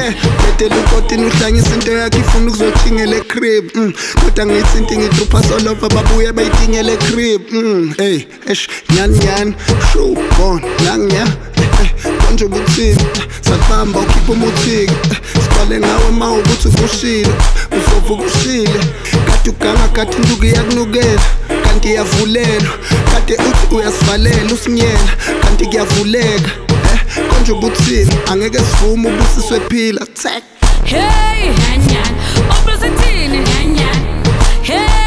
Betela ukotini uhlanyisa into yakhe ifuna ukuzothingela ecrib Kodwa ngithi into ngidrupha solova babuye bayitingela ecrib Hey, nyan show gone nangya konje ubuthini sakubamba ukhipha umuthiki siqale ngawe ma ukuthi ukushile ufovu kushile kade uganga kade induku iyakunukela kanti iyavulelwa kade uthi uyasivalela usinyela kanti kuyavuleka konje ubuthini angeke sivume ubusiswe phila Hey nyan obusithini nyan hey